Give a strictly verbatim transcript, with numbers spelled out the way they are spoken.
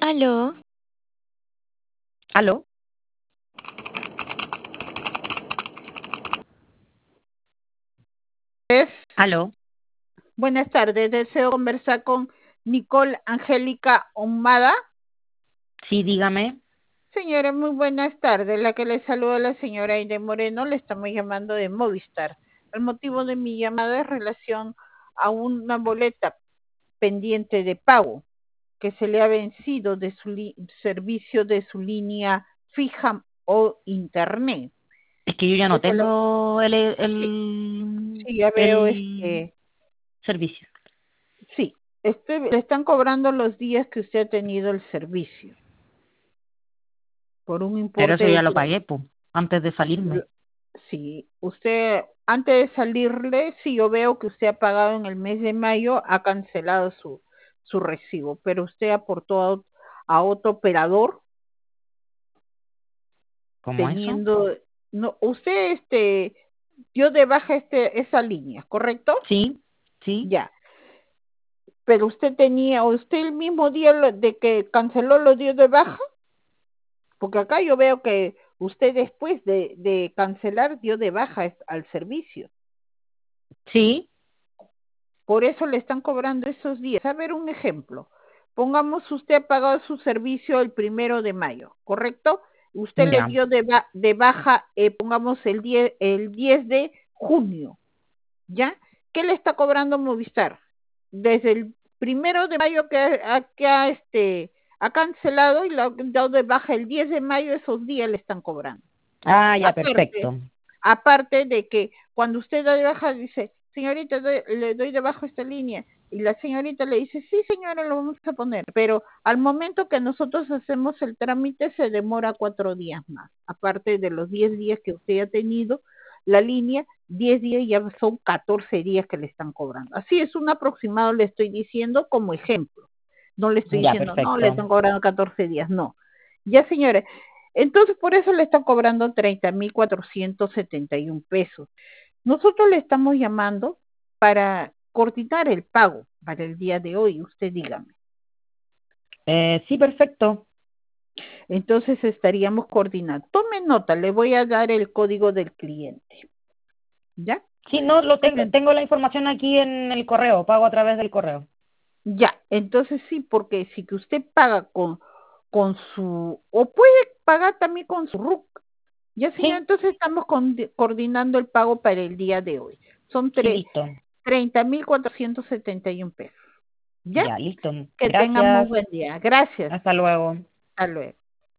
Aló, ¿Aló? Es, ¿Aló? buenas tardes, deseo conversar con Nicole Angélica Ahumada. Sí, dígame. Señora, muy buenas tardes. La que le saluda la señora Aide Moreno, le estamos llamando de Movistar. El motivo de mi llamada es relación a una boleta pendiente de pago que se le ha vencido de su li- servicio de su línea fija o internet. Es que yo ya no Que se lo- tengo el, sí, el, sí, ya veo, el este, servicio. sí, este, le están cobrando los días que usted ha tenido el servicio por un Pero importe eso de ya lo tre- pagué, pues, antes de salirme. sí, usted antes de salirle, sí, yo veo que usted ha pagado en el mes de mayo, ha cancelado su su recibo, pero usted aportó a, ot- a otro operador ¿Cómo eso? teniendo, no, usted este dio de baja este esa línea, ¿correcto? Sí, sí, Ya, pero usted tenía, o usted el mismo día lo- de que canceló lo dio de baja. Porque acá yo veo que usted después de, de cancelar dio de baja es- al servicio. sí, Por eso le están cobrando esos días. A ver, un ejemplo. Pongamos usted ha pagado su servicio el primero de mayo, ¿correcto? Usted le ya. dio de, ba- de baja, eh, pongamos el diez, el diez de junio, ¿ya? ¿Qué le está cobrando Movistar? Desde el primero de mayo que ha, que ha, este, ha cancelado y lo ha dado de baja el diez de mayo, esos días le están cobrando. Ah, ya, Aparte, perfecto. aparte de que cuando usted da de baja dice, señorita, doy- le doy de baja esta línea, y la señorita le dice, sí señora, lo vamos a poner, pero al momento que nosotros hacemos el trámite se demora cuatro días más, aparte de los diez días que usted ha tenido la línea, diez días ya son catorce días que le están cobrando. Así es un aproximado, le estoy diciendo como ejemplo. No le estoy Ya, diciendo, no, le perfecto. están cobrando catorce días, no. Ya, señores, entonces por eso le están cobrando treinta mil cuatrocientos setenta y un pesos. Nosotros le estamos llamando para coordinar el pago para el día de hoy, usted dígame. Eh, sí, perfecto. Entonces estaríamos coordinando. Tome nota, le voy a dar el código del cliente. ¿Ya? Sí, no, lo tengo, Tome- tengo la información aquí en el correo, pago a través del correo. Ya, entonces sí, porque si que usted paga con, con su, o puede pagar también con su R U C. Ya, señor, Sí, entonces estamos con- coordinando el pago para el día de hoy. Son sí, tre- listo. treinta mil cuatrocientos setenta y un pesos. ¿Ya? Ya, listo. Que tengan muy Gracias. buen día. Gracias. Hasta luego. Hasta luego.